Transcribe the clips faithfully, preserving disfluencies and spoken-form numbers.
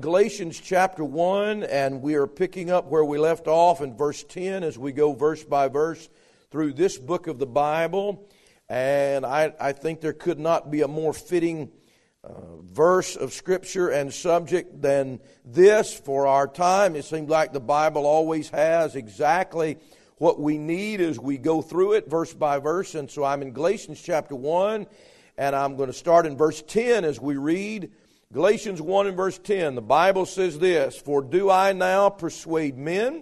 Galatians chapter one, and we are picking up where we left off in verse ten as we go verse by verse through this book of the Bible. And I, I think there could not be a more fitting uh, verse of Scripture and subject than this for our time. It seems like the Bible always has exactly what we need as we go through it verse by verse. And so I'm in Galatians chapter one, and I'm going to start in verse ten as we read Galatians one and verse ten. The Bible says this: "For do I now persuade men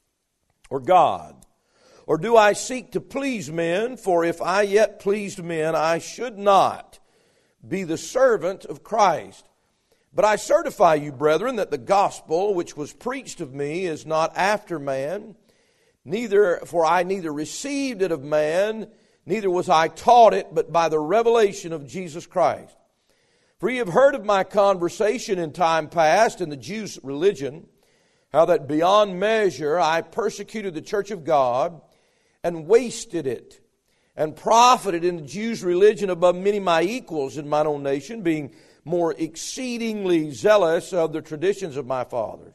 or God? Or do I seek to please men? For if I yet pleased men, I should not be the servant of Christ. But I certify you, brethren, that the gospel which was preached of me is not after man. Neither, for I neither received it of man, neither was I taught it, but by the revelation of Jesus Christ. For ye have heard of my conversation in time past in the Jews' religion, how that beyond measure I persecuted the church of God, and wasted it, and profited in the Jews' religion above many my equals in mine own nation, being more exceedingly zealous of the traditions of my fathers.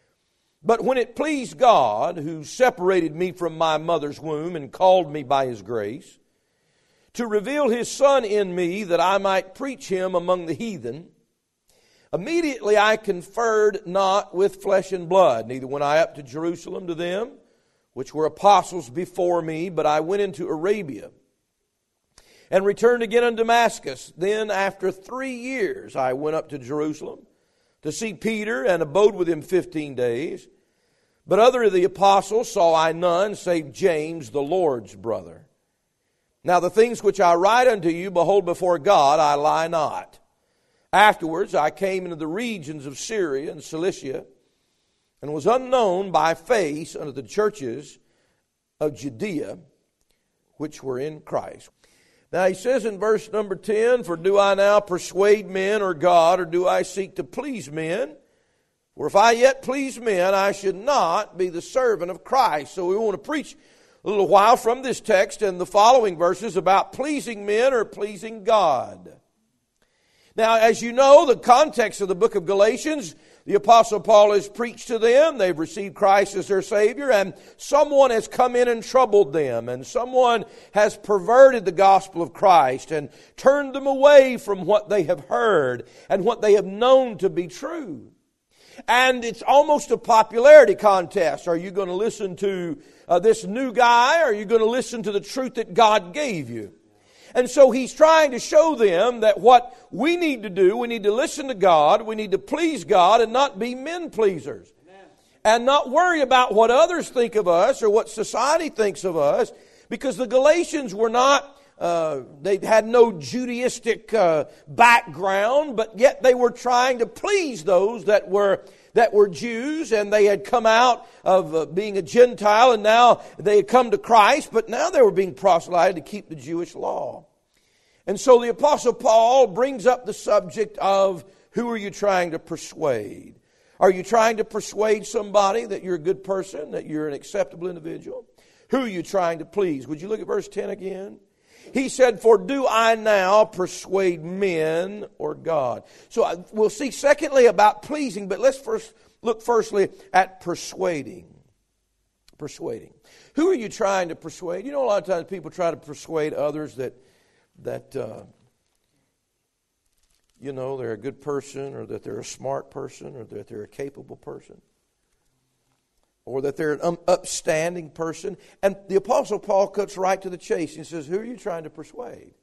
But when it pleased God, who separated me from my mother's womb, and called me by His grace, to reveal His Son in me, that I might preach Him among the heathen, immediately I conferred not with flesh and blood, neither went I up to Jerusalem to them, which were apostles before me, but I went into Arabia, and returned again unto Damascus. Then after three years I went up to Jerusalem, to see Peter, and abode with him fifteen days. But other of the apostles saw I none, save James, the Lord's brother. Now the things which I write unto you, behold, before God I lie not. Afterwards I came into the regions of Syria and Cilicia, and was unknown by face unto the churches of Judea, which were in Christ." Now he says in verse number ten, "For do I now persuade men or God, or do I seek to please men? For if I yet please men, I should not be the servant of Christ." So we want to preach a little while from this text and the following verses about pleasing men or pleasing God. Now, as you know, the context of the book of Galatians, the Apostle Paul has preached to them. They've received Christ as their Savior, and someone has come in and troubled them, and someone has perverted the gospel of Christ and turned them away from what they have heard and what they have known to be true. And it's almost a popularity contest. Are you going to listen to uh, this new guy, or are you going to listen to the truth that God gave you? And so he's trying to show them that what we need to do, we need to listen to God, we need to please God and not be men pleasers. Amen. And not worry about what others think of us or what society thinks of us, because the Galatians were not, uh, they had no Judaistic uh, background, but yet they were trying to please those that were that were Jews, and they had come out of uh, being a Gentile, and now they had come to Christ, but now they were being proselyted to keep the Jewish law. And so the Apostle Paul brings up the subject of, who are you trying to persuade? Are you trying to persuade somebody that you're a good person, that you're an acceptable individual? Who are you trying to please? Would you look at verse ten again? He said, "For do I now persuade men or God?" So we'll see secondly about pleasing, but let's first look firstly at persuading. Persuading. Who are you trying to persuade? You know, a lot of times people try to persuade others that, that uh, you know, they're a good person, or that they're a smart person, or that they're a capable person, or that they're an upstanding person. And the Apostle Paul cuts right to the chase and says, who are you trying to persuade?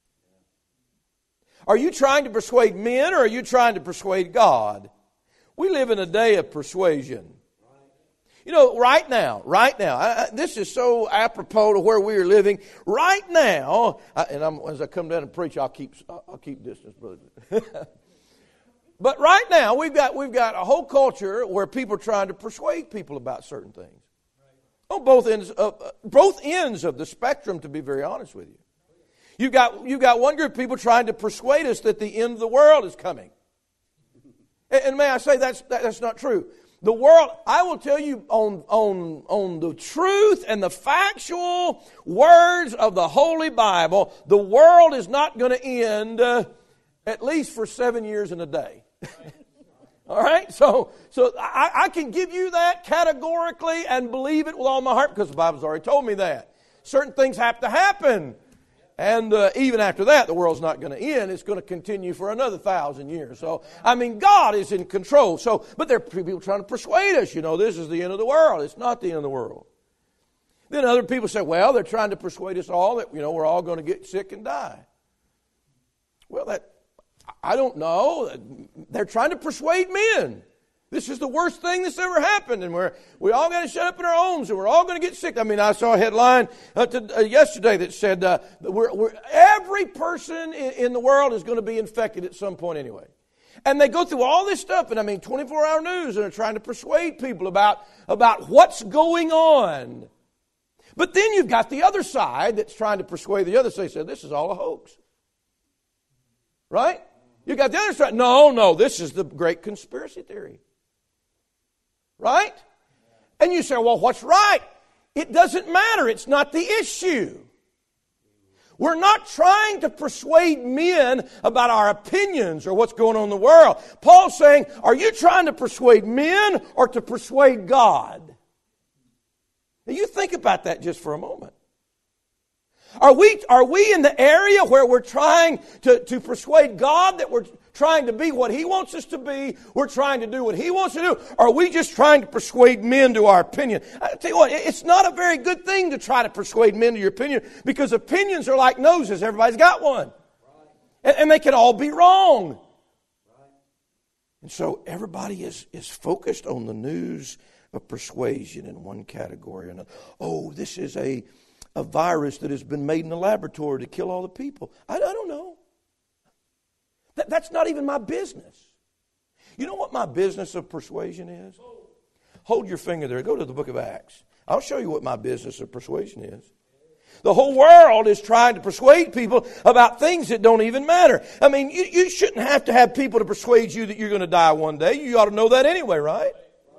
Are you trying to persuade men, or are you trying to persuade God? We live in a day of persuasion. You know, right now, right now, I, I, this is so apropos to where we are living. Right now, I, and I'm, as I come down and preach, I'll keep I'll keep distance, brother. But right now, we've got we've got a whole culture where people are trying to persuade people about certain things. On both ends of both ends of the spectrum, to be very honest with you. You've got you've got one group of people trying to persuade us that the end of the world is coming. And, and may I say that's that, that's not true. The world, I will tell you on, on, on the truth and the factual words of the Holy Bible, the world is not going to end uh, at least for seven years and a day. All right? So, so I, I can give you that categorically and believe it with all my heart because the Bible's already told me that. Certain things have to happen. And uh, even after that, the world's not going to end. It's going to continue for another thousand years. So, I mean, God is in control. So, but there are people trying to persuade us, you know, this is the end of the world. It's not the end of the world. Then other people say, well, they're trying to persuade us all that, you know, we're all going to get sick and die. Well, that, I don't know. They're trying to persuade men. This is the worst thing that's ever happened, and we're we all got to shut up in our homes, and we're all going to get sick. I mean, I saw a headline uh, to, uh, yesterday that said uh, we're, we're, every person in, in the world is going to be infected at some point anyway. And they go through all this stuff, and I mean, twenty-four hour news, and they're trying to persuade people about, about what's going on. But then you've got the other side that's trying to persuade the other side. Say, this is all a hoax. Right? You got the other side. No, no, this is the great conspiracy theory. Right? And you say, well, what's right? It doesn't matter. It's not the issue. We're not trying to persuade men about our opinions or what's going on in the world. Paul's saying, are you trying to persuade men or to persuade God? Now you think about that just for a moment. Are we, are we in the area where we're trying to, to persuade God that we're trying to be what He wants us to be? We're trying to do what He wants to do? Or are we just trying to persuade men to our opinion? I tell you what, it's not a very good thing to try to persuade men to your opinion because opinions are like noses. Everybody's got one. And, and they can all be wrong. And so everybody is, is focused on the news of persuasion in one category or another. Oh, this is a... a virus that has been made in a laboratory to kill all the people. I, I don't know. That, that's not even my business. You know what my business of persuasion is? Hold your finger there. Go to the book of Acts. I'll show you what my business of persuasion is. The whole world is trying to persuade people about things that don't even matter. I mean, you, you shouldn't have to have people to persuade you that you're going to die one day. You ought to know that anyway, right?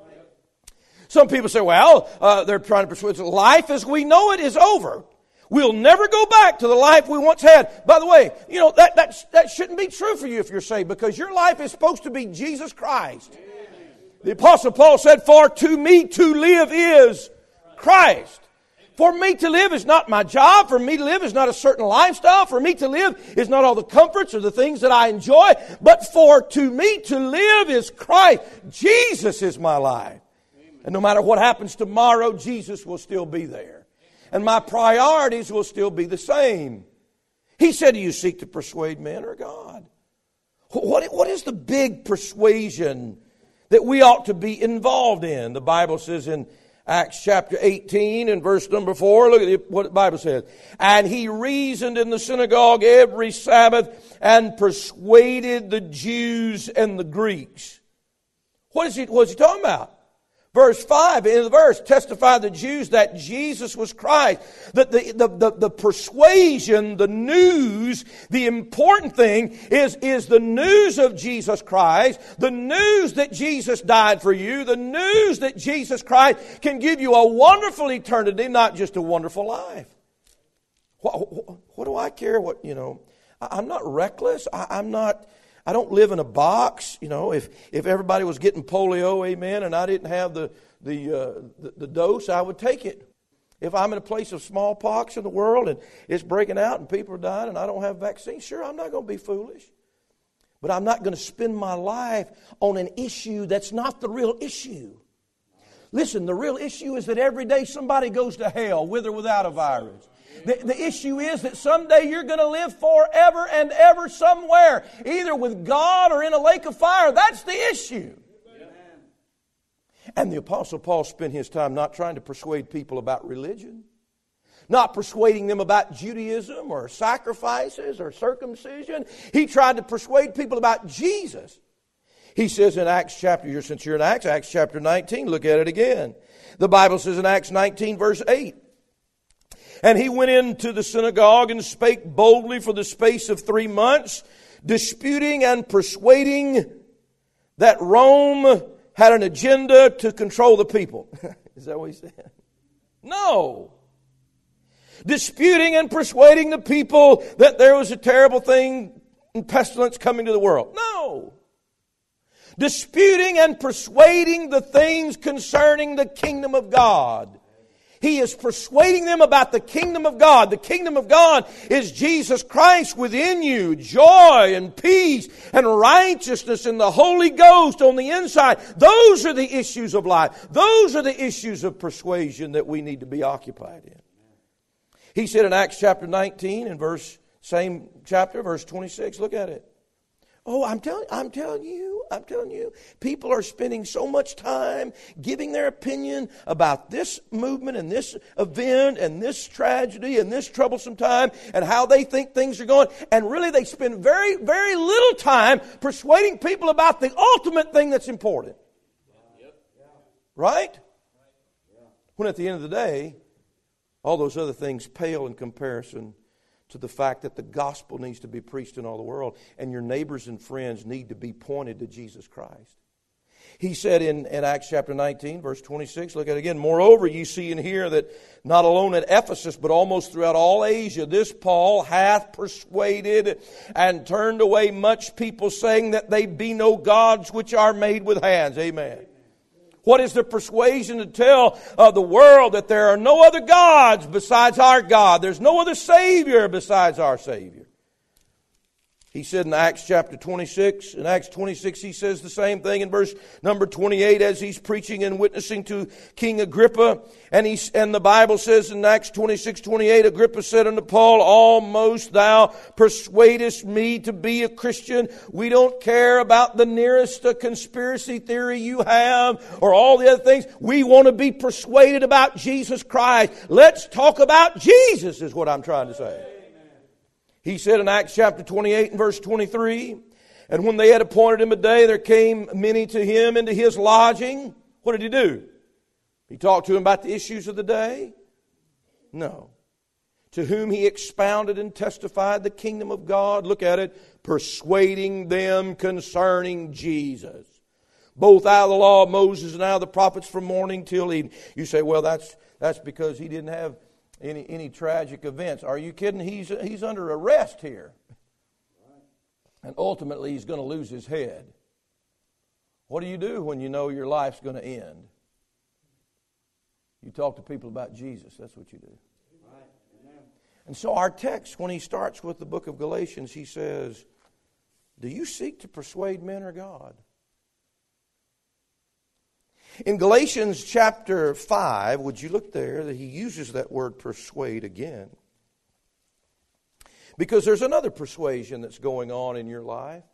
Some people say, well, uh, they're trying to persuade us, life as we know it is over. We'll never go back to the life we once had. By the way, you know, that, that, that shouldn't be true for you if you're saved, because your life is supposed to be Jesus Christ. Amen. The Apostle Paul said, for to me to live is Christ. For me to live is not my job. For me to live is not a certain lifestyle. For me to live is not all the comforts or the things that I enjoy. But for to me to live is Christ. Jesus is my life. And no matter what happens tomorrow, Jesus will still be there. And my priorities will still be the same. He said, do you seek to persuade men or God? What, what is the big persuasion that we ought to be involved in? The Bible says in Acts chapter eighteen and verse number four, look at what the Bible says. And he reasoned in the synagogue every Sabbath and persuaded the Jews and the Greeks. What is he, what is he talking about? Verse five, in the verse, testify the Jews that Jesus was Christ. That the, the, the, the persuasion, the news, the important thing is, is the news of Jesus Christ, the news that Jesus died for you, the news that Jesus Christ can give you a wonderful eternity, not just a wonderful life. What, what, what do I care what, you know, I'm not reckless. I, I'm not... I don't live in a box, you know. If if everybody was getting polio, amen, and I didn't have the the, uh, the the dose, I would take it. If I'm in a place of smallpox in the world and it's breaking out and people are dying and I don't have vaccines, sure, I'm not going to be foolish. But I'm not going to spend my life on an issue that's not the real issue. Listen, the real issue is that every day somebody goes to hell with or without a virus. The, the issue is that someday you're going to live forever and ever somewhere, either with God or in a lake of fire. That's the issue. Amen. And the Apostle Paul spent his time not trying to persuade people about religion, not persuading them about Judaism or sacrifices or circumcision. He tried to persuade people about Jesus. He says in Acts chapter, since you're in Acts, Acts chapter nineteen, look at it again. The Bible says in Acts nineteen verse eight, and he went into the synagogue and spake boldly for the space of three months, disputing and persuading that Rome had an agenda to control the people. Is that what he said? No. Disputing and persuading the people that there was a terrible thing and pestilence coming to the world. No. disputing and persuading the things concerning the kingdom of God. He is persuading them about the kingdom of God. The kingdom of God is Jesus Christ within you. Joy and peace and righteousness and the Holy Ghost on the inside. Those are the issues of life. Those are the issues of persuasion that we need to be occupied in. He said in Acts chapter nineteen and verse, same chapter, verse twenty-six, look at it. Oh, I'm telling, I'm telling you, I'm telling you, people are spending so much time giving their opinion about this movement and this event and this tragedy and this troublesome time and how they think things are going. And really they spend very, very little time persuading people about the ultimate thing that's important. Right? When at the end of the day, all those other things pale in comparison to the fact that the gospel needs to be preached in all the world and your neighbors and friends need to be pointed to Jesus Christ. He said in, in Acts chapter nineteen, verse twenty-six, look at it again. Moreover, you see and hear that not alone at Ephesus, but almost throughout all Asia, this Paul hath persuaded and turned away much people, saying that they be no gods which are made with hands. Amen. What is the persuasion to tell uh, the world that there are no other gods besides our God? There's no other Savior besides our Savior. He said in Acts chapter twenty-six, in Acts twenty-six he says the same thing in verse number twenty-eight as he's preaching and witnessing to King Agrippa. And he, and the Bible says in Acts twenty-six twenty-eight, Agrippa said unto Paul, almost thou persuadest me to be a Christian. We don't care about the nearest uh, conspiracy theory you have or all the other things. We want to be persuaded about Jesus Christ. Let's talk about Jesus is what I'm trying to say. He said in Acts chapter twenty-eight and verse twenty-three, and when they had appointed him a day, there came many to him into his lodging. What did he do? He talked to them about the issues of the day? No. To whom he expounded and testified the kingdom of God. Look at it. Persuading them concerning Jesus. Both out of the law of Moses and out of the prophets from morning till evening. You say, well, that's that's because he didn't have Any any tragic events. Are you kidding? He's he's under arrest here. And ultimately he's going to lose his head. What do you do when you know your life's going to end? You talk to people about Jesus. That's what you do. And so our text, when he starts with the book of Galatians, he says, do you seek to persuade men or God? In Galatians chapter five, would you look there, that he uses that word persuade again. Because there's another persuasion that's going on in your life.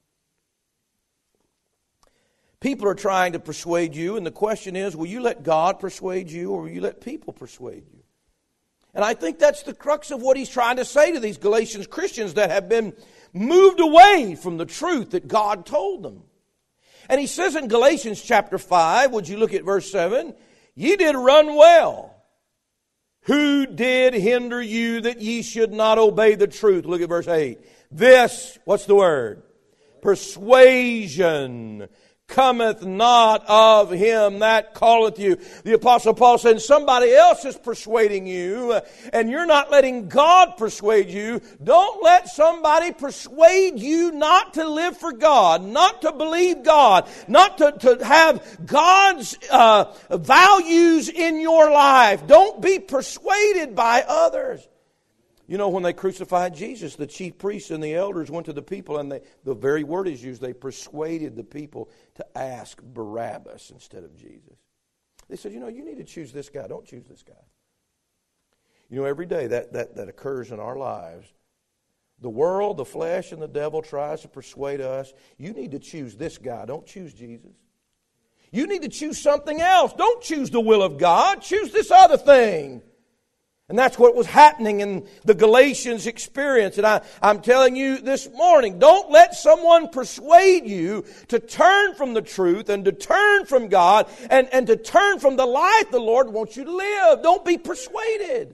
People are trying to persuade you, and the question is, will you let God persuade you or will you let people persuade you? And I think that's the crux of what he's trying to say to these Galatians Christians that have been moved away from the truth that God told them. And he says in Galatians chapter five, would you look at verse seven? Ye did run well. Who did hinder you that ye should not obey the truth? Look at verse eight. This, what's the word? Persuasion cometh not of him that calleth you. The Apostle Paul said, somebody else is persuading you, and you're not letting God persuade you. Don't let somebody persuade you not to live for God, not to believe God, not to, to have God's uh, values in your life. Don't be persuaded by others. You know, when they crucified Jesus, the chief priests and the elders went to the people, and they, the very word is used, they persuaded the people to ask Barabbas instead of Jesus. They said, you know, you need to choose this guy. Don't choose this guy. You know, every day that, that, that occurs in our lives, the world, the flesh, and the devil tries to persuade us, you need to choose this guy. Don't choose Jesus. You need to choose something else. Don't choose the will of God. Choose this other thing. And that's what was happening in the Galatians experience. And I, I'm telling you this morning, don't let someone persuade you to turn from the truth and to turn from God and, and to turn from the life the Lord wants you to live. Don't be persuaded.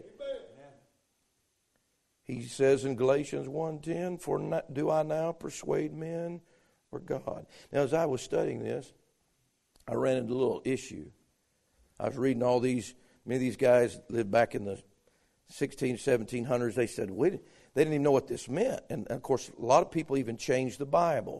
He says in Galatians one ten, for not, do I now persuade men or God? Now, as I was studying this, I ran into a little issue. I was reading all these, many of these guys lived back in the sixteen, seventeen hundreds, they said, we, they didn't even know what this meant. And, of course, a lot of people even changed the Bible.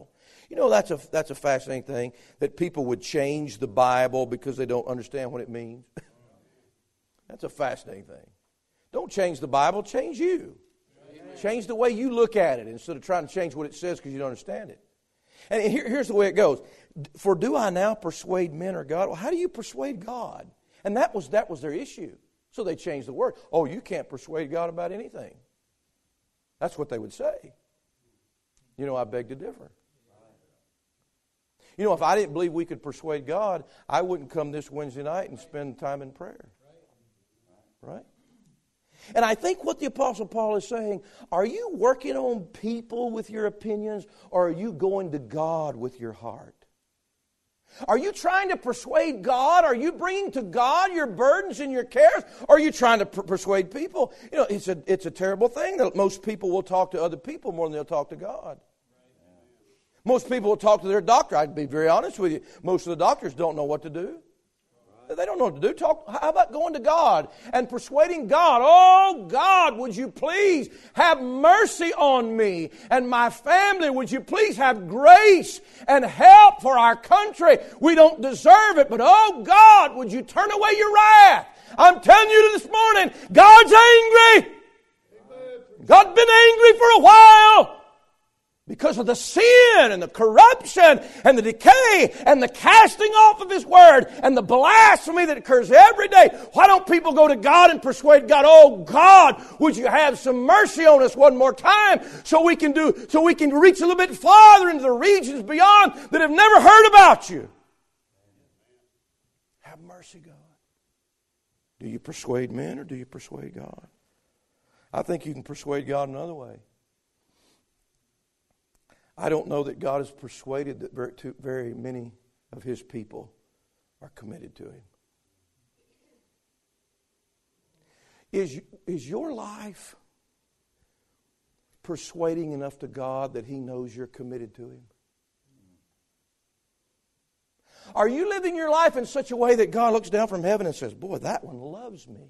You know, that's a, that's a fascinating thing, that people would change the Bible because they don't understand what it means. That's a fascinating thing. Don't change the Bible, change you. Amen. Change the way you look at it instead of trying to change what it says because you don't understand it. And here, here's the way it goes. For do I now persuade men or God? Well, how do you persuade God? And that was that was their issue. So they changed the word. Oh, you can't persuade God about anything. That's what they would say. You know, I beg to differ. You know, if I didn't believe we could persuade God, I wouldn't come this Wednesday night and spend time in prayer. Right? And I think what the Apostle Paul is saying, are you working on people with your opinions, or are you going to God with your heart? Are you trying to persuade God? Are you bringing to God your burdens and your cares? Or are you trying to per- persuade people? You know, it's a, it's a terrible thing that most people will talk to other people more than they'll talk to God. Most people will talk to their doctor. I'd be very honest with you. Most of the doctors don't know what to do. They don't know what to do. Talk. How about going to God and persuading God? Oh, God, would you please have mercy on me and my family? Would you please have grace and help for our country? We don't deserve it, but oh, God, would you turn away your wrath? I'm telling you this morning, God's angry. God's been angry for a while. Because of the sin and the corruption and the decay and the casting off of His Word and the blasphemy that occurs every day. Why don't people go to God and persuade God, oh God, would you have some mercy on us one more time so we can do, so we can reach a little bit farther into the regions beyond that have never heard about you. Have mercy, God. Do you persuade men or do you persuade God? I think you can persuade God another way. I don't know that God is persuaded that very, too, very many of His people are committed to Him. Is, is your life persuading enough to God that He knows you're committed to Him? Are you living your life in such a way that God looks down from heaven and says, boy, that one loves me?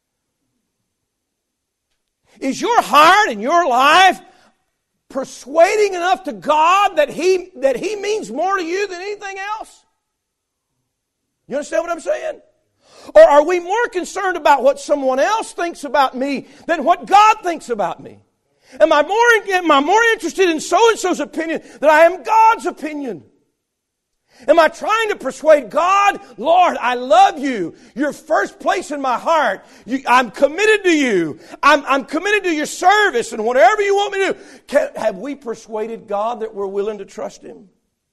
Is your heart and your life persuading enough to God that He that He means more to you than anything else? You understand what I'm saying? Or are we more concerned about what someone else thinks about me than what God thinks about me? Am I more, am I more interested in so-and-so's opinion than I am God's opinion? Am I trying to persuade God, Lord, I love you. You're first place in my heart. You, I'm committed to you. I'm, I'm committed to your service and whatever you want me to do. Can, have we persuaded God that we're willing to trust Him?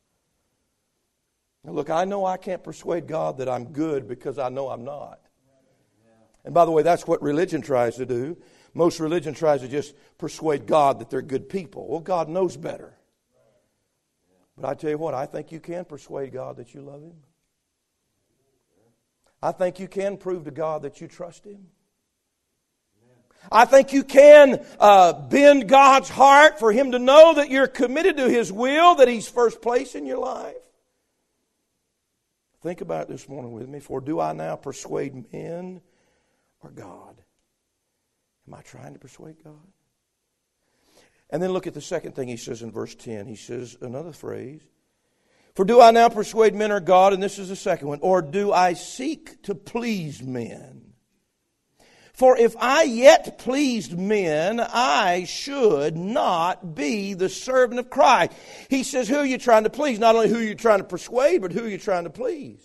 Now look, I know I can't persuade God that I'm good because I know I'm not. And by the way, that's what religion tries to do. Most religion tries to just persuade God that they're good people. Well, God knows better. But I tell you what, I think you can persuade God that you love Him. I think you can prove to God that you trust Him. I think you can uh, bend God's heart for Him to know that you're committed to His will, that He's first place in your life. Think about it this morning with me. For do I now persuade men or God? Am I trying to persuade God? And then look at the second thing he says in verse ten. He says another phrase. For do I now persuade men or God? And this is the second one. Or do I seek to please men? For if I yet pleased men, I should not be the servant of Christ. He says, who are you trying to please? Not only who are you trying to persuade, but who are you trying to please?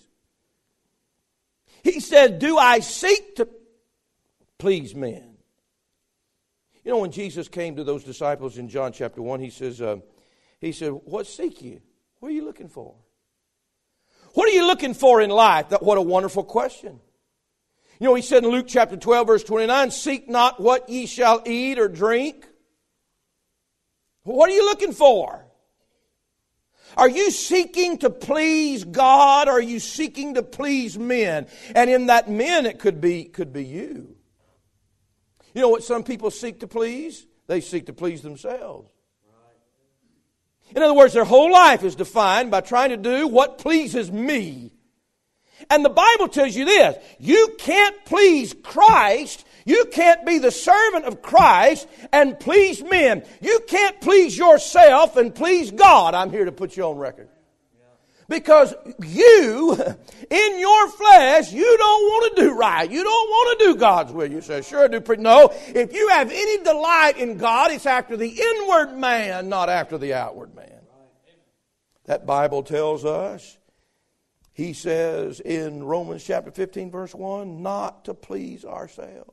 He said, do I seek to please men? You know, when Jesus came to those disciples in John chapter one, he says, uh, he said, what seek you? What are you looking for? What are you looking for in life? That, what a wonderful question. You know, he said in Luke chapter twelve, verse twenty-nine, seek not what ye shall eat or drink. What are you looking for? Are you seeking to please God, or are you seeking to please men? And in that men, it could be, could be you. You know what some people seek to please? They seek to please themselves. In other words, their whole life is defined by trying to do what pleases me. And the Bible tells you this, you can't please Christ, You can't be the servant of Christ and please men. You can't please yourself and please God. I'm here to put you on record. Because you, in your flesh, you don't want to do right. You don't want to do God's will. You say, sure I do. No, if you have any delight in God, it's after the inward man, not after the outward man. That Bible tells us, he says in Romans chapter fifteen, verse one, not to please ourselves.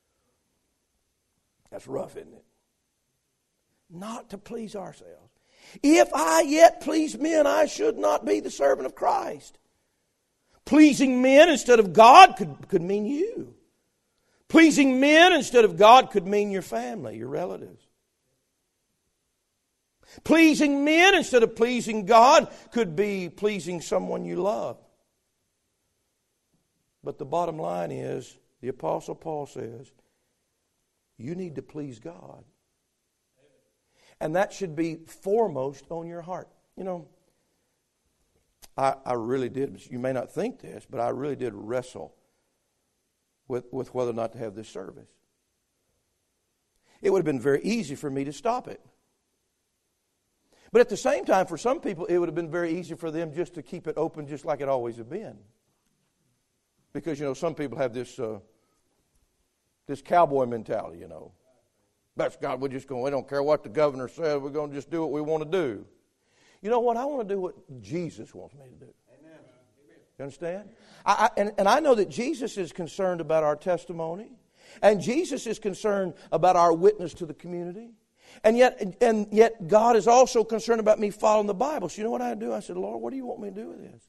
That's rough, isn't it? Not to please ourselves. If I yet please men, I should not be the servant of Christ. Pleasing men instead of God could, could mean you. Pleasing men instead of God could mean your family, your relatives. Pleasing men instead of pleasing God could be pleasing someone you love. But the bottom line is, the Apostle Paul says, you need to please God. And that should be foremost on your heart. You know, I, I really did, you may not think this, but I really did wrestle with, with whether or not to have this service. It would have been very easy for me to stop it. But at the same time, for some people, it would have been very easy for them just to keep it open just like it always had been. Because, you know, some people have this, uh, this cowboy mentality, you know. That's God, we're just going, we don't care what the governor says, we're going to just do what we want to do. You know what? I want to do what Jesus wants me to do. Amen. You understand? I, I, and, and I know that Jesus is concerned about our testimony. And Jesus is concerned about our witness to the community. And yet, and yet God is also concerned about me following the Bible. So you know what I do? I said, Lord, what do you want me to do with this?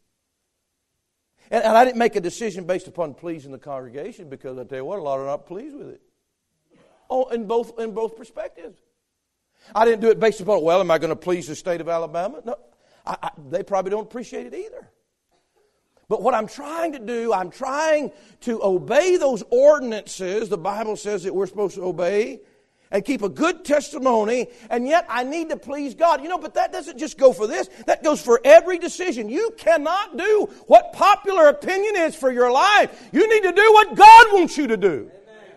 And, and I didn't make a decision based upon pleasing the congregation, because I tell you what, a lot are not pleased with it. Oh, in both in both perspectives. I didn't do it based upon, well, am I going to please the state of Alabama? No, I, I, they probably don't appreciate it either. But what I'm trying to do, I'm trying to obey those ordinances the Bible says that we're supposed to obey, and keep a good testimony, and yet I need to please God. You know, but that doesn't just go for this. That goes for every decision. You cannot do what popular opinion is for your life. You need to do what God wants you to do.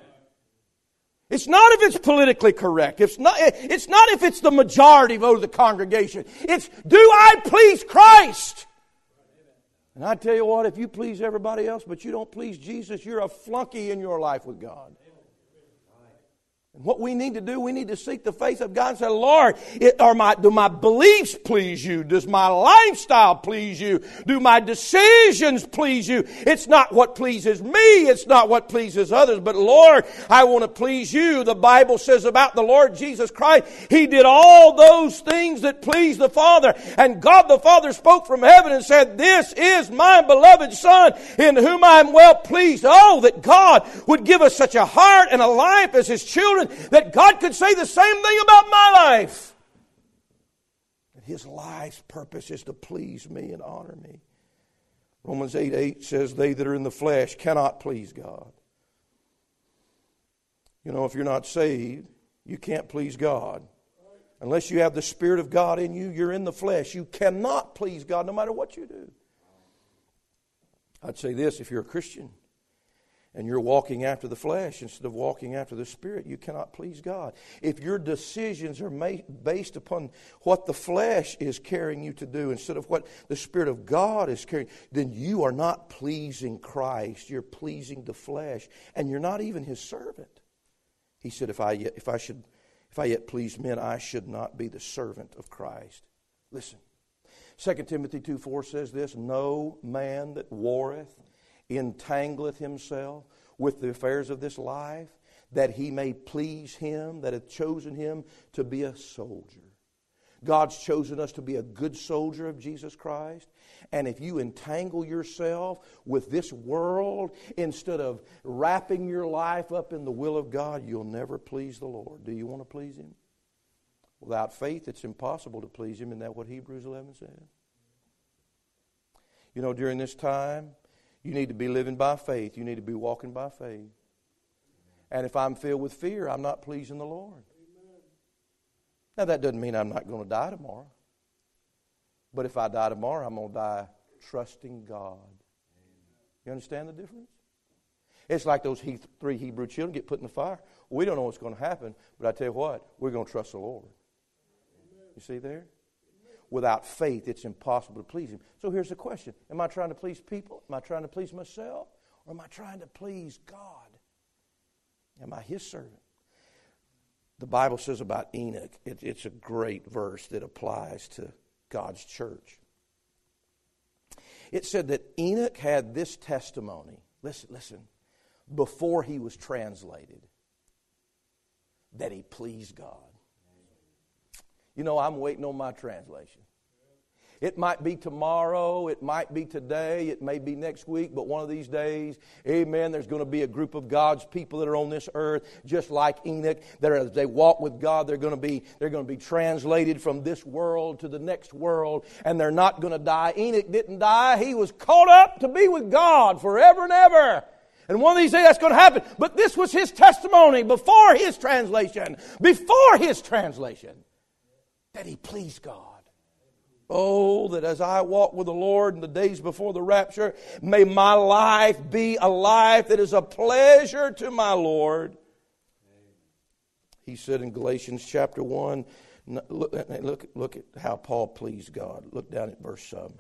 It's not if it's politically correct. It's not, it's not if it's the majority vote of the congregation. It's, do I please Christ? And I tell you what, if you please everybody else but you don't please Jesus, you're a flunky in your life with God. And what we need to do, we need to seek the face of God and say, Lord, it, are my, do my beliefs please you? Does my lifestyle please you? Do my decisions please you? It's not what pleases me. It's not what pleases others. But Lord, I want to please you. The Bible says about the Lord Jesus Christ, He did all those things that pleased the Father. And God the Father spoke from heaven and said, this is my beloved Son in whom I am well pleased. Oh, that God would give us such a heart and a life as His children, that God could say the same thing about my life. That His life's purpose is to please me and honor me. Romans eight eight says, they that are in the flesh cannot please God. You know, if you're not saved, you can't please God. Unless you have the Spirit of God in you, you're in the flesh. You cannot please God no matter what you do. I'd say this, if you're a Christian, and you're walking after the flesh instead of walking after the Spirit, you cannot please God. If your decisions are made based upon what the flesh is carrying you to do instead of what the Spirit of God is carrying, then you are not pleasing Christ. You're pleasing the flesh, and you're not even His servant. He said, if I yet, if I should, if I yet please men, I should not be the servant of Christ. Listen, Second Timothy two four says this, no man that warreth entangleth himself with the affairs of this life, that he may please Him that hath chosen him to be a soldier. God's chosen us to be a good soldier of Jesus Christ. And if you entangle yourself with this world instead of wrapping your life up in the will of God, you'll never please the Lord. Do you want to please Him? Without faith, it's impossible to please Him. Isn't that what Hebrews eleven says? You know, during this time, you need to be living by faith. You need to be walking by faith. And if I'm filled with fear, I'm not pleasing the Lord. Now, that doesn't mean I'm not going to die tomorrow. But if I die tomorrow, I'm going to die trusting God. You understand the difference? It's like those he, three Hebrew children get put in the fire. We don't know what's going to happen, but I tell you what, we're going to trust the Lord. You see there? Without faith, it's impossible to please Him. So here's the question. Am I trying to please people? Am I trying to please myself? Or am I trying to please God? Am I His servant? The Bible says about Enoch, it, it's a great verse that applies to God's church. It said that Enoch had this testimony. Listen, listen. Before he was translated, that he pleased God. You know, I'm waiting on my translation. It might be tomorrow, it might be today, it may be next week, but one of these days, amen, there's going to be a group of God's people that are on this earth, just like Enoch, that as they walk with God, they're going to be they're going to be translated from this world to the next world, and they're not going to die. Enoch didn't die. He was caught up to be with God forever and ever. And one of these days that's going to happen. But this was his testimony before his translation, before his translation, that he pleased God. Oh, that as I walk with the Lord in the days before the rapture, may my life be a life that is a pleasure to my Lord. He said in Galatians chapter one, look, look, look at how Paul pleased God. Look down at verse um,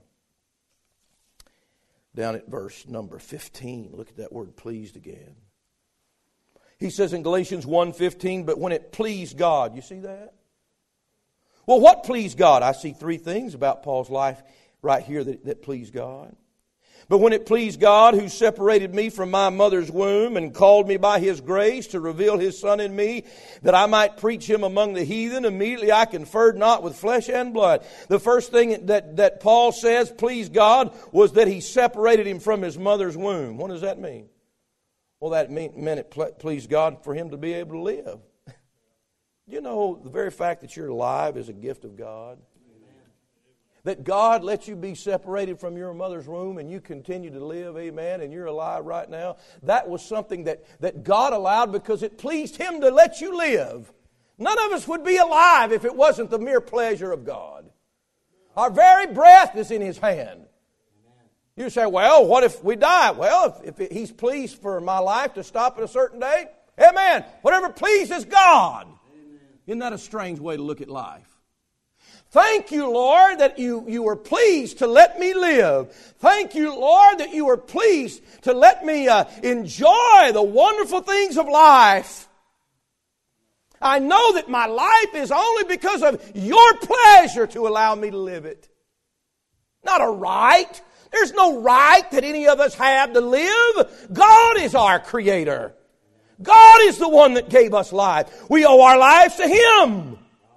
down at verse number fifteen. Look at that word pleased again. He says in Galatians one fifteen, but when it pleased God, you see that? Well, what pleased God? I see three things about Paul's life right here that, that pleased God. But when it pleased God, who separated me from my mother's womb and called me by His grace to reveal His Son in me, that I might preach Him among the heathen, immediately I conferred not with flesh and blood. The first thing that, that Paul says pleased God was that He separated him from his mother's womb. What does that mean? Well, that mean, meant it pleased God for him to be able to live. You know, the very fact that you're alive is a gift of God. Amen. That God lets you be separated from your mother's womb and you continue to live, amen, and you're alive right now. That was something that, that God allowed because it pleased Him to let you live. None of us would be alive if it wasn't the mere pleasure of God. Our very breath is in His hand. You say, well, what if we die? Well, if, if He's pleased for my life to stop at a certain date, amen, whatever pleases God. Isn't that a strange way to look at life? Thank you, Lord, that you, you were pleased to let me live. Thank you, Lord, that you were pleased to let me uh, enjoy the wonderful things of life. I know that my life is only because of your pleasure to allow me to live it. Not a right. There's no right that any of us have to live. God is our Creator. God is the one that gave us life. We owe our lives to Him.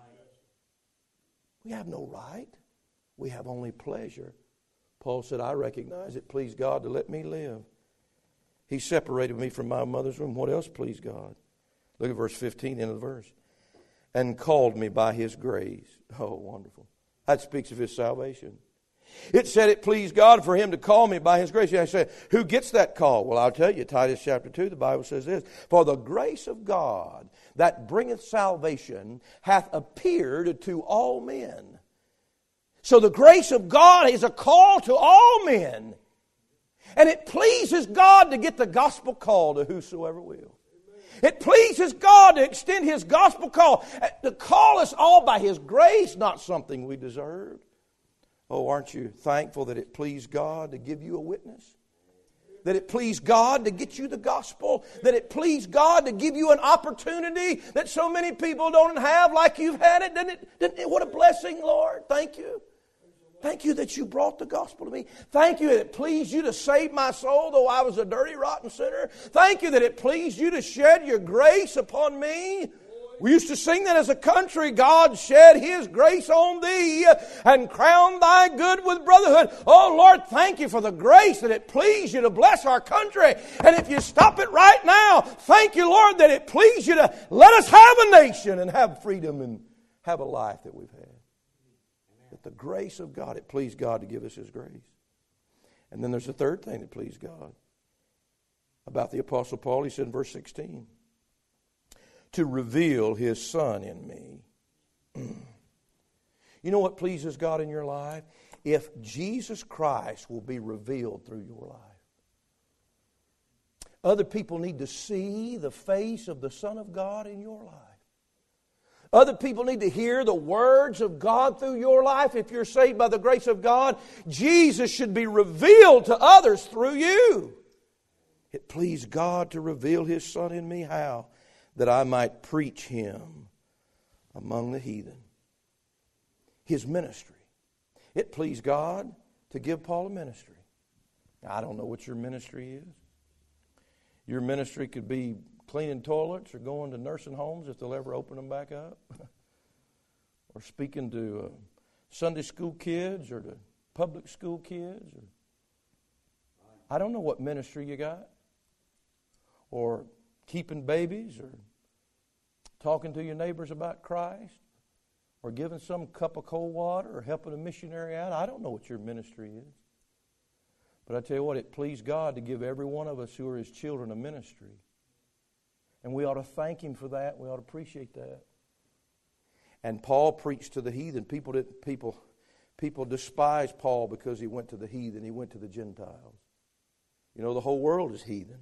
We have no right. We have only pleasure. Paul said, I recognize it pleased God to let me live. He separated me from my mother's womb. What else pleased God? Look at verse fifteen, end of the verse. And called me by His grace. Oh, wonderful. That speaks of His salvation. It said it pleased God for Him to call me by His grace. I said, who gets that call? Well, I'll tell you, Titus chapter two, the Bible says this. For the grace of God that bringeth salvation hath appeared to all men. So the grace of God is a call to all men. And it pleases God to get the gospel call to whosoever will. It pleases God to extend His gospel call, to call us all by His grace, not something we deserved. Oh, aren't you thankful that it pleased God to give you a witness? That it pleased God to get you the gospel? That it pleased God to give you an opportunity that so many people don't have like you've had it? Doesn't it, doesn't it? What a blessing, Lord. Thank you. Thank you that you brought the gospel to me. Thank you that it pleased you to save my soul, though I was a dirty, rotten sinner. Thank you that it pleased you to shed your grace upon me. We used to sing that as a country. God shed His grace on thee and crowned thy good with brotherhood. Oh, Lord, thank you for the grace that it pleased you to bless our country. And if you stop it right now, thank you, Lord, that it pleased you to let us have a nation and have freedom and have a life that we've had. That the grace of God, it pleased God to give us His grace. And then there's a third thing that pleased God. About the Apostle Paul, he said in verse sixteen, to reveal His Son in me. You know what pleases God in your life? If Jesus Christ will be revealed through your life. Other people need to see the face of the Son of God in your life. Other people need to hear the words of God through your life. If you're saved by the grace of God, Jesus should be revealed to others through you. It pleased God to reveal His Son in me. How? That I might preach Him among the heathen. His ministry. It pleased God to give Paul a ministry. I don't know what your ministry is. Your ministry could be cleaning toilets or going to nursing homes if they'll ever open them back up. Or speaking to uh, Sunday school kids or to public school kids. Or I don't know what ministry you got. Or keeping babies or talking to your neighbors about Christ. Or giving some cup of cold water or helping a missionary out. I don't know what your ministry is. But I tell you what, it pleased God to give every one of us who are His children a ministry. And we ought to thank Him for that. We ought to appreciate that. And Paul preached to the heathen. People didn't, people, people despised Paul because he went to the heathen. He went to the Gentiles. You know, the whole world is heathen.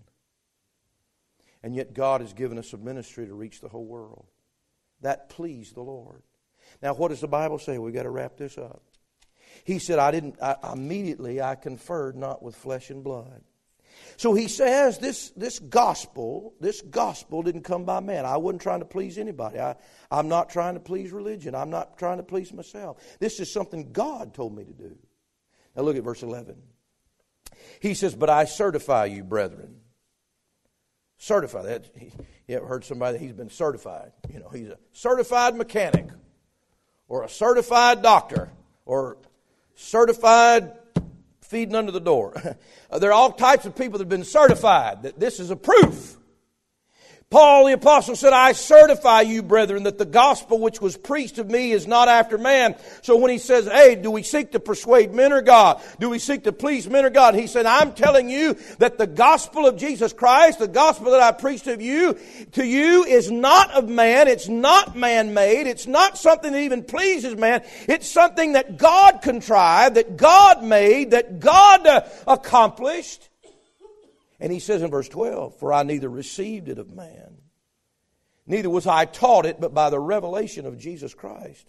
And yet God has given us a ministry to reach the whole world. That pleased the Lord. Now, what does the Bible say? We've got to wrap this up. He said, I didn't, I, immediately I conferred not with flesh and blood. So he says this, this gospel, this gospel didn't come by man. I wasn't trying to please anybody. I, I'm not trying to please religion. I'm not trying to please myself. This is something God told me to do. Now look at verse eleven. He says, but I certify you, brethren. Certify. That, you ever heard somebody that he's been certified? You know, he's a certified mechanic or a certified doctor or certified feeding under the door. There are all types of people that have been certified that this is a proof. Paul the apostle said, I certify you, brethren, that the gospel which was preached of me is not after man. So when he says, hey, do we seek to persuade men or God? Do we seek to please men or God? He said, I'm telling you that the gospel of Jesus Christ, the gospel that I preached of you, to you is not of man. It's not man-made. It's not something that even pleases man. It's something that God contrived, that God made, that God uh, accomplished. And he says in verse twelve, for I neither received it of man, neither was I taught it, but by the revelation of Jesus Christ.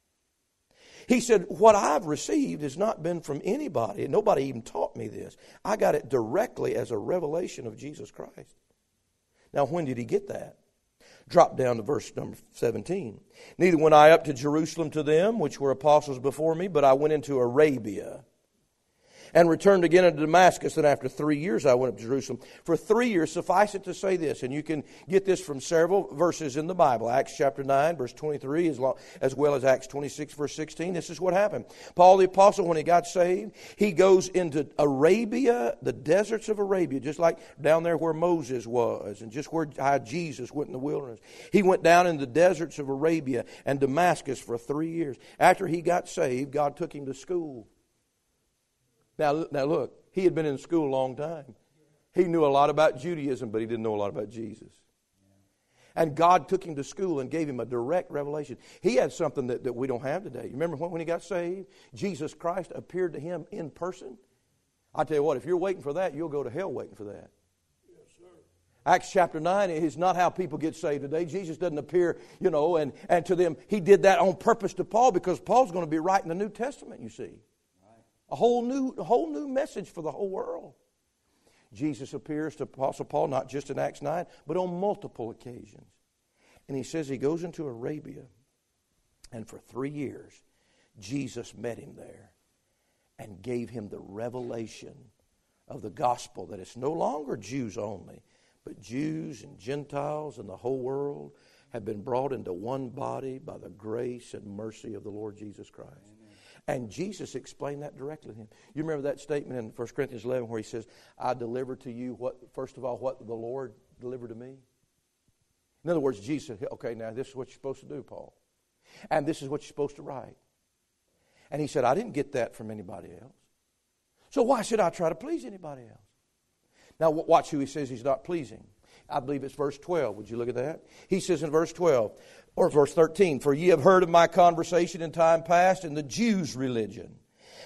He said, what I've received has not been from anybody. Nobody even taught me this. I got it directly as a revelation of Jesus Christ. Now, when did he get that? Drop down to verse number seventeen. Neither went I up to Jerusalem to them, which were apostles before me, but I went into Arabia, and returned again into Damascus. And after three years I went up to Jerusalem. For three years, suffice it to say this, and you can get this from several verses in the Bible. Acts chapter nine, verse twenty-three, as, long, as well as Acts twenty-six, verse sixteen. This is what happened. Paul the apostle, when he got saved, he goes into Arabia, the deserts of Arabia, just like down there where Moses was, and just where how Jesus went in the wilderness. He went down in the deserts of Arabia and Damascus for three years. After he got saved, God took him to school. Now, now look, he had been in school a long time. He knew a lot about Judaism, but he didn't know a lot about Jesus. And God took him to school and gave him a direct revelation. He had something that, that we don't have today. You remember when, when he got saved? Jesus Christ appeared to him in person. I tell you what, if you're waiting for that, you'll go to hell waiting for that. Yes, sir. Acts chapter nine is not how people get saved today. Jesus doesn't appear, you know, and, and to them. He did that on purpose to Paul because Paul's going to be writing the New Testament, you see. A whole new, a whole new message for the whole world. Jesus appears to Apostle Paul not just in Acts nine, but on multiple occasions. And he says he goes into Arabia, and for three years, Jesus met him there and gave him the revelation of the gospel that it's no longer Jews only, but Jews and Gentiles and the whole world have been brought into one body by the grace and mercy of the Lord Jesus Christ. Amen. And Jesus explained that directly to him. You remember that statement in First Corinthians eleven where he says, I delivered to you, what first of all, what the Lord delivered to me? In other words, Jesus said, okay, now this is what you're supposed to do, Paul. And this is what you're supposed to write. And he said, I didn't get that from anybody else. So why should I try to please anybody else? Now watch who he says he's not pleasing. I believe it's verse twelve. Would you look at that? He says in verse twelve, or verse thirteen, for ye have heard of my conversation in time past in the Jews' religion,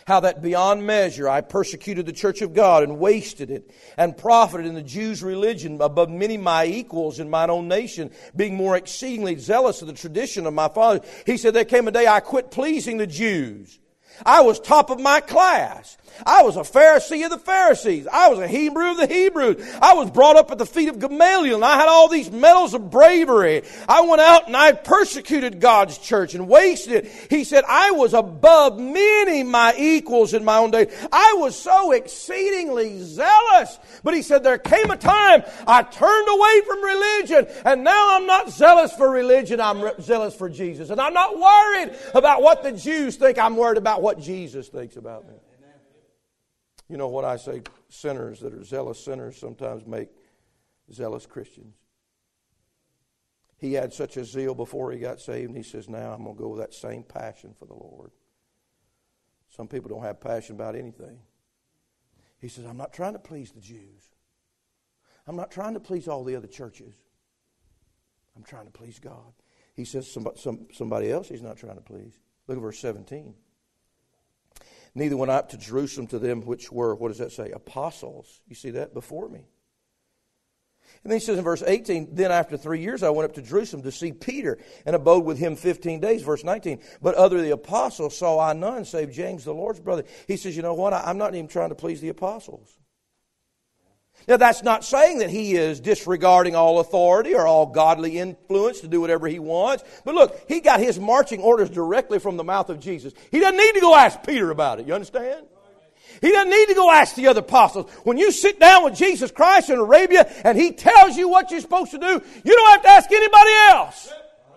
how that beyond measure I persecuted the church of God and wasted it, and profited in the Jews' religion above many my equals in mine own nation, being more exceedingly zealous of the tradition of my fathers. He said, there came a day I quit pleasing the Jews. I was top of my class. I was a Pharisee of the Pharisees. I was a Hebrew of the Hebrews. I was brought up at the feet of Gamaliel, and I had all these medals of bravery. I went out and I persecuted God's church and wasted it. He said, I was above many my equals in my own day. I was so exceedingly zealous. But he said, there came a time I turned away from religion, and now I'm not zealous for religion. I'm re- zealous for Jesus. And I'm not worried about what the Jews think. I'm worried about what Jesus thinks about me. You know what I say, sinners that are zealous sinners sometimes make zealous Christians. He had such a zeal before he got saved, and he says, now I'm going to go with that same passion for the Lord. Some people don't have passion about anything. He says, I'm not trying to please the Jews. I'm not trying to please all the other churches. I'm trying to please God. He says somebody, some, somebody else he's not trying to please. Look at verse seventeen. Neither went I up to Jerusalem to them which were, what does that say? Apostles. You see that? Before me. And then he says in verse eighteen, then after three years I went up to Jerusalem to see Peter and abode with him fifteen days. Verse nineteen, but other the apostles saw I none save James the Lord's brother. He says, you know what? I'm not even trying to please the apostles. Now that's not saying that he is disregarding all authority or all godly influence to do whatever he wants. But look, he got his marching orders directly from the mouth of Jesus. He doesn't need to go ask Peter about it. You understand? He doesn't need to go ask the other apostles. When you sit down with Jesus Christ in Arabia and he tells you what you're supposed to do, you don't have to ask anybody else.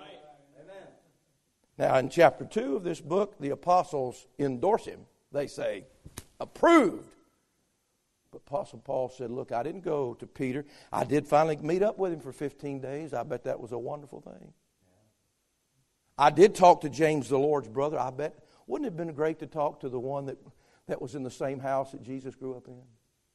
Now in chapter two of this book, the apostles endorse him. They say, approved. But Apostle Paul said, look, I didn't go to Peter. I did finally meet up with him for fifteen days. I bet that was a wonderful thing. I did talk to James the Lord's brother. I bet, wouldn't it have been great to talk to the one that, that was in the same house that Jesus grew up in?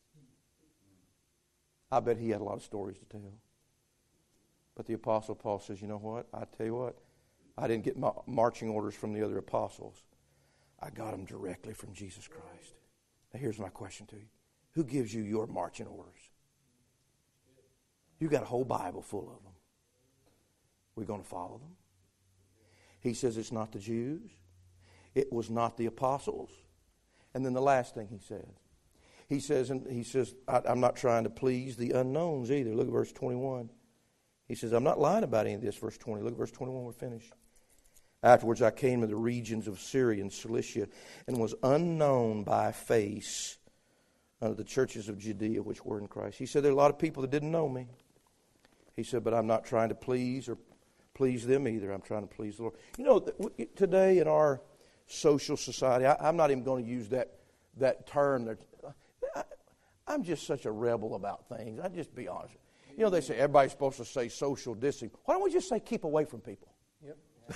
I bet he had a lot of stories to tell. But the Apostle Paul says, you know what? I tell you what, I didn't get my marching orders from the other apostles. I got them directly from Jesus Christ. Now here's my question to you. Who gives you your marching orders? You got a whole Bible full of them. We're going to follow them. He says it's not the Jews. It was not the apostles. And then the last thing he says. He says, and he says, I, I'm not trying to please the unknowns either. Look at verse twenty-one. He says, I'm not lying about any of this, verse twenty. Look at verse twenty-one, we're finished. Afterwards I came to the regions of Syria and Cilicia and was unknown by face unto the churches of Judea which were in Christ. He said there are a lot of people that didn't know me. He said, but I'm not trying to please or please them either. I'm trying to please the Lord. You know, today in our social society, I, I'm not even going to use that that term. That, I, I'm just such a rebel about things. I'll just be honest. You know, they say everybody's supposed to say social distancing. Why don't we just say keep away from people? Yep.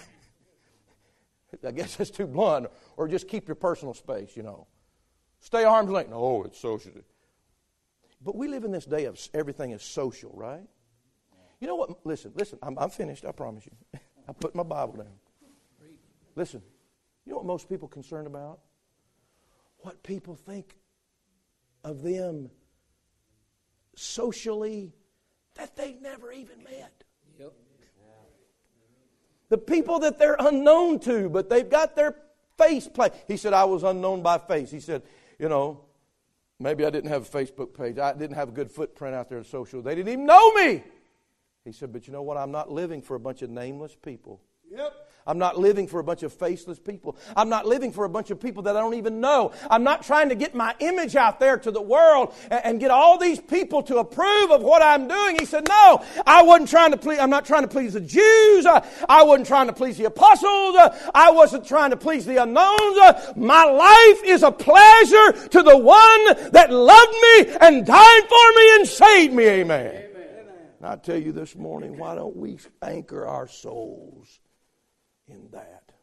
I guess that's too blunt. Or just keep your personal space, you know. Stay arm's length. No, it's social. But we live in this day of everything is social, right? You know what? Listen, listen. I'm, I'm finished, I promise you. I put my Bible down. Listen, you know what most people are concerned about? What people think of them socially that they've never even met. Yep. The people that they're unknown to, but they've got their face play. He said, I was unknown by face. He said, you know, maybe I didn't have a Facebook page. I didn't have a good footprint out there in social. They didn't even know me. He said, but you know what? I'm not living for a bunch of nameless people. Yep. I'm not living for a bunch of faceless people. I'm not living for a bunch of people that I don't even know. I'm not trying to get my image out there to the world and, and get all these people to approve of what I'm doing. He said, no, I wasn't trying to please, I'm not trying to please the Jews. I, I wasn't trying to please the apostles. Uh, I wasn't trying to please the unknowns. Uh, my life is a pleasure to the one that loved me and died for me and saved me. Amen. Amen. And I tell you this morning, why don't we anchor our souls in that?